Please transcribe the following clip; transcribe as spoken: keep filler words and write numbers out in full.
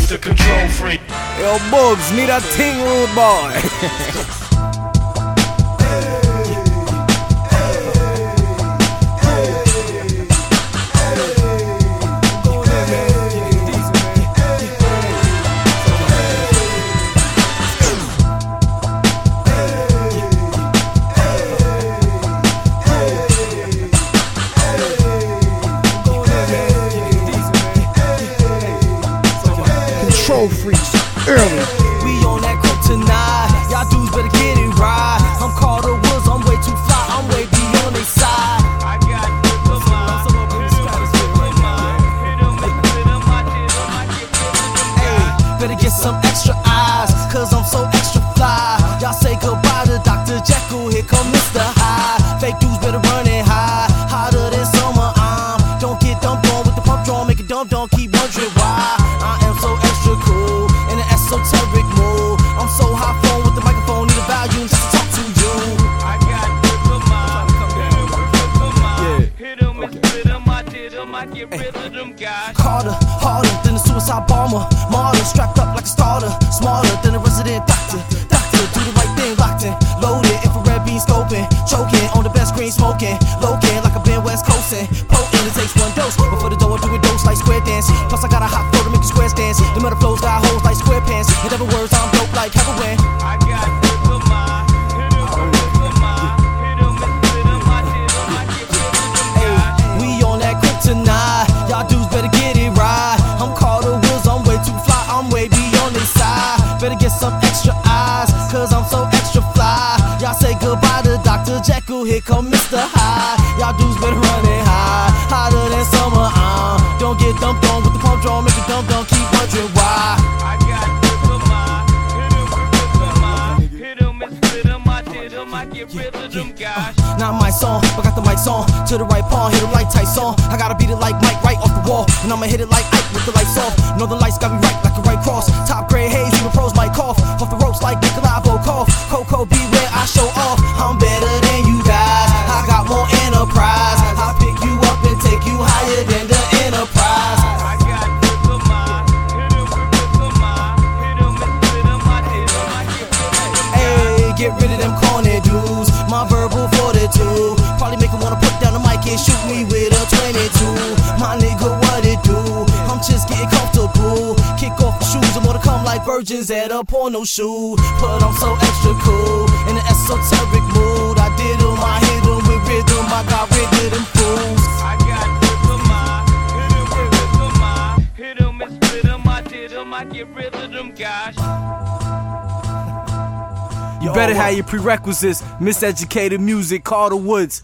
Mister Control Freak. Yo, Bugs, me that thing, rude boy. Control freaks, early. We on that crib tonight. Y'all dudes better get it right. I'm Carter Woods, I'm way too fly, I'm way beyond they side. I got Hey, better get some extra eyes, cause I'm so extra fly. Y'all say goodbye to Doctor Jekyll, here come Mister Hyde. Fake dudes better run it high, hotter than summer. I'm don't get dumped on with the pump drawn, make it dump, don't keep wondering why. I am so extra cool in an esoteric mood. I'm so high phone with the microphone, need a volume just to talk to you. I got rhythm, yeah. Hit 'em and spit 'em, I did 'em, I get rid of them guys. Carter, harder than a suicide bomber, martyr, strapped up like a starter, smarter than a resident doctor. Doctor, do the right thing, locked in, loaded, infrared beam scoping, choking on the best green smoking, locating like a been West Coastin', potent, it takes one dose, but for the dough I do a dose like square dance. Plus I got a hot flow to make the squares dance. The metal flows got holes like square pants. In other words, I'm dope like heroin. I got rhythm, hit 'em, rhythm, hit 'em and spit 'em, I did 'em, I get rid of them guys. We on that crib tonight. Y'all dudes better get it right. I'm Carter Woods, I'm way too fly, I'm way beyond this side. Better get some extra eyes, cause I'm so extra fly. Y'all say goodbye to Doctor Jekyll, here come Mister Hyde. Y'all dudes better run it high, hotter than summer. Uh, don't get dumped on with the pump drawn, make it dump, don't keep wondering why. I got rhythm, hit 'em, rhythm, hit 'em and spit 'em, I did 'em, I get rid of them guys. Not my song, but got the mics on to the right pawn, hit 'em like Tyson. I gotta beat it like Mike right off the wall, and I'ma hit it like Ike with the lights off. Know the lights got me right like a right cross. Top grade haze, even pros might cough. Off the ropes like Nikolai Volkov. Coco beware, I show off. I'm better than you guys. I got more enterprise. I pick you up and take you higher than the Enterprise. I got rhythm, hit 'em, rhythm, hit 'em and spit 'em, I did 'em, I get rid of them. Hey, get rid of them corny dudes. My verbal fortitude probably make 'em wanna put down the mic and shoot me with a twenty-two. My nigga, what it do? I'm just getting comfortable. Kick off the shoes and more to come like virgins at a porno shoot. But I'm so extra cool in an esoteric mood. I did 'em, I hit 'em with rhythm, I got rid of them fools. I got rhythm, hit 'em, rhythm, hit 'em and spit 'em, I did 'em, I get rid of them guys. You better have your prerequisites. Miseducated music, Carter Woods.